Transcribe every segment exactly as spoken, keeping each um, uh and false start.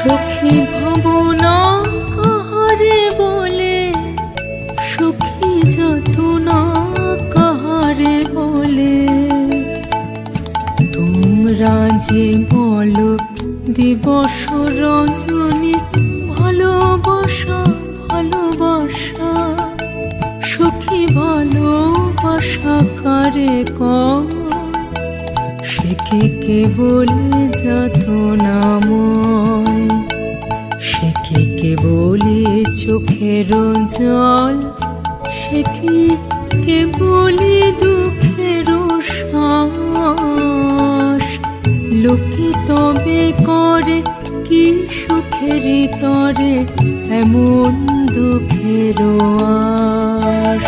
সখী ভাবনা কাহারে বলে, সখী যাতনা কাহারে বলে। তোমরা যে বলো দিবস রজনী ভালোবাসা ভালোবাসা, সখী ভালোবাসা কারে কয়, সে কি কেবলি যাতনাময়, সে কি কেবলি চোখের জল, সে কি কেবলি দুঃখের শ্বাস। লোকে তবে করে কি সুখের তরে এমন দুঃখের আশ।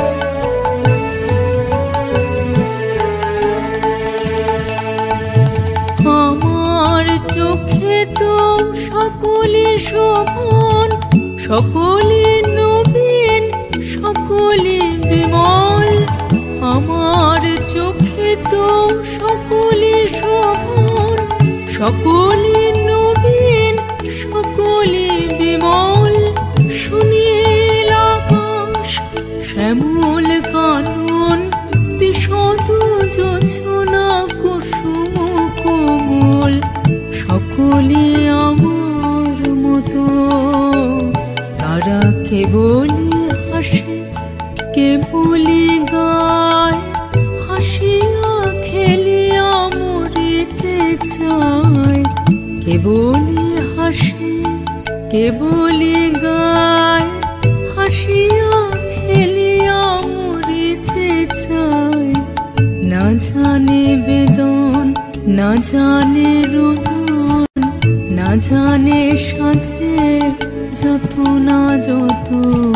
আমার চোখে তো সকলে শোভন, সকলে নবীন, সকলে বিমল। আমার চোখে তো সকলে শোভন, সকলে নবীন, সকলে বিমল। সুনীল আকাশ শ্যামল কানন, বিশদ জোছনা কুসুম কোমল। সকলে আমার মতো, তারা কেবলি হাসে কেবলি গায়, হাসিয়া খেলিয়া মরিতে চায়। কেবলি হাসে কেবলি গায়, হাসিয়া খেলিয়া মরিতে চায়। না জানে বেদন, না জানে রোদন, না জানে সাধের যত না যত।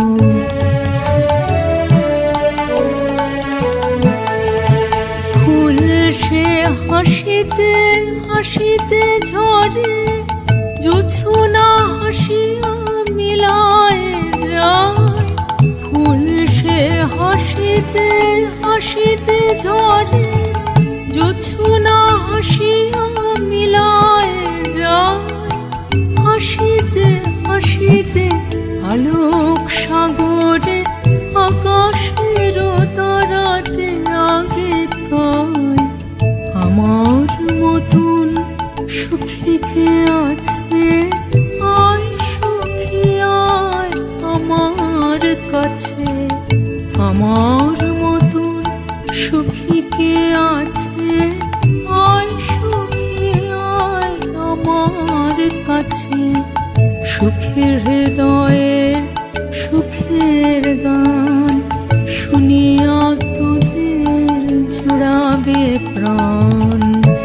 ফুল সে হাসিতে হাসিতে ঝরে, জোছনা হাসিয়া মিলায় যায়। ফুল সে হাসিতে হাসিতে ঝরে, জোছনা হাসিয়া মিলায় যায়। হাসিতে হাসিতে আলোক সাগরে, আকাশের তারাতে আগে কয়। আমার মতন সুখী কে আছে, আয় সুখী আয় আমার কাছে। আমার মতন সুখী কে আছে, আয় সুখী আয় আমার কাছে। সুখের হৃদয়ের সুখের গান, শুনিয়া তোদের জুড়াবে প্রাণ।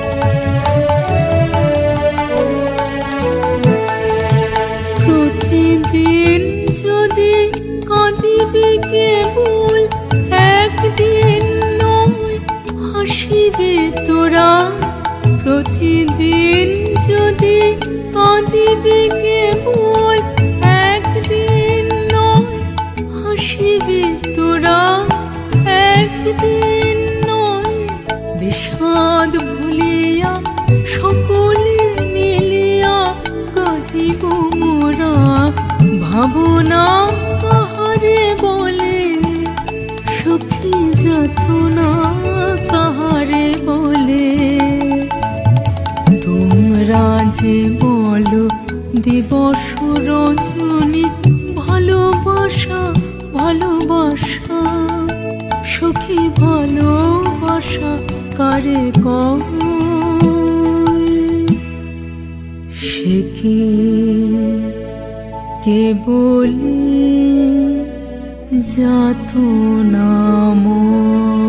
প্রতিদিন যদি কাঁদিবি কেবল, একদিন নয় হাসিবি তোরা। প্রতিদিন যদি কাঁদিবি কেবল, একদিন নয় হাসিবি তোরা। একদিন নয় বিষাদ ভুলিয়া, সকলে মিলিয়া গাহিব মোরা। ভাবনা কাহারে বলে, সখী যাতনা কাহারে বলে। তোমরা যে বলো দিবস রজনী ভালোবাসা ভালোবাসা, সখী ভালোবাসা কারে কয়, সে কি কেবলি যাতনাময়।